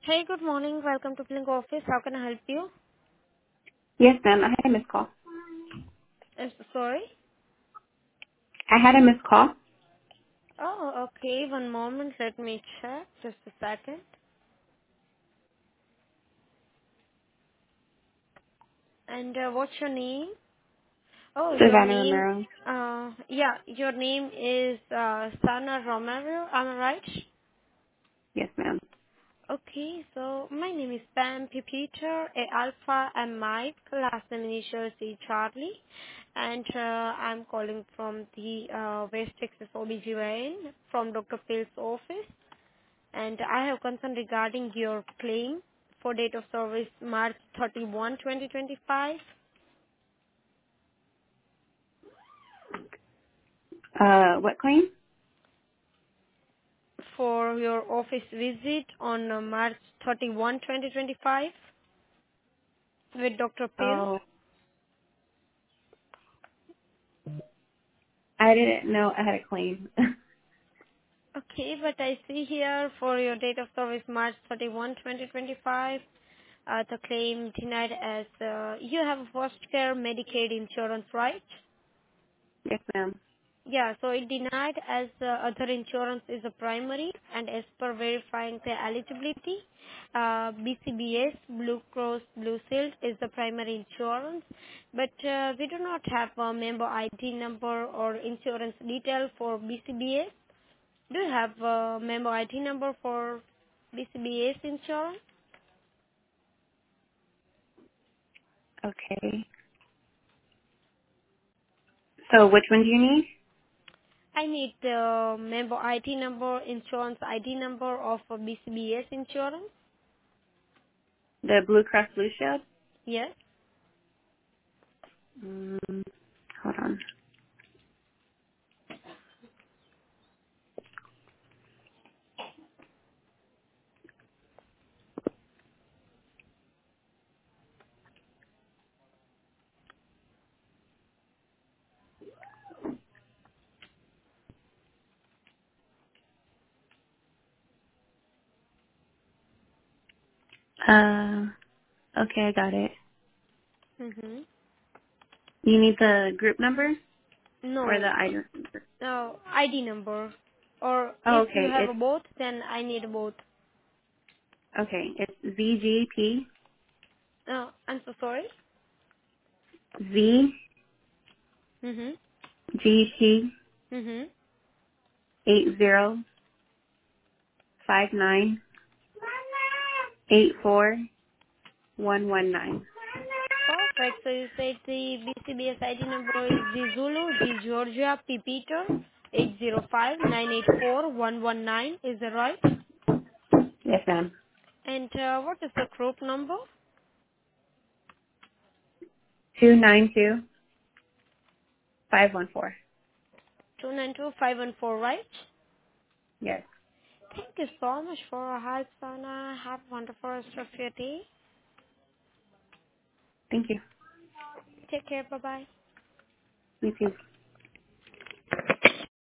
Hey, good morning. Welcome to Blink Office. How can I help you? Yes, ma'am. I had a missed call. Sorry. I had a missed call. Oh, okay. One moment. Let me check. Just a second. And what's your name? Oh, your Savannah name. Romero. Yeah, your name is Sana Romero. Am I right? Yes, ma'am. Okay. So my name is Pam Peter, A Alpha and Mike. Last name initial C Charlie. And I'm calling from the West Texas OBGYN from Dr. Phil's office. And I have concern regarding your claim for date of service March 31, 2025 What claim? for your office visit on March 31, 2025 with Dr. Pill. Oh, I didn't know I had a claim. Okay, but I see here for your date of service March 31, 2025, the claim denied as you have a first care Medicaid insurance, right? Yes, ma'am. Yeah, so it denied as other insurance is a primary, and as per verifying the eligibility, BCBS, Blue Cross Blue Shield is the primary insurance, but we do not have a member ID number or insurance detail for BCBS. Do you have a member ID number for BCBS insurance? Okay. So which one do you need? I need the member ID number, insurance ID number of BCBS insurance. The Blue Cross Blue Shield? Yes. Mm, hold on. Okay, I got it. Mm-hmm. You need the group number or No, the item number? ID number. Or Oh, if you okay. have a both, then I need both. It's VGP I'm so sorry. Mhm. VGP Mhm. 805984119. Perfect. So you said the BCBS ID number is G Zulu, G Georgia, P Peter, 805984119. Is that right? Yes, ma'am. And what is the group number? 292514. 292514, right? Yes. Thank you so much for your help, Sana. Have a wonderful rest of your day. Thank you. Take care. Bye bye. You too.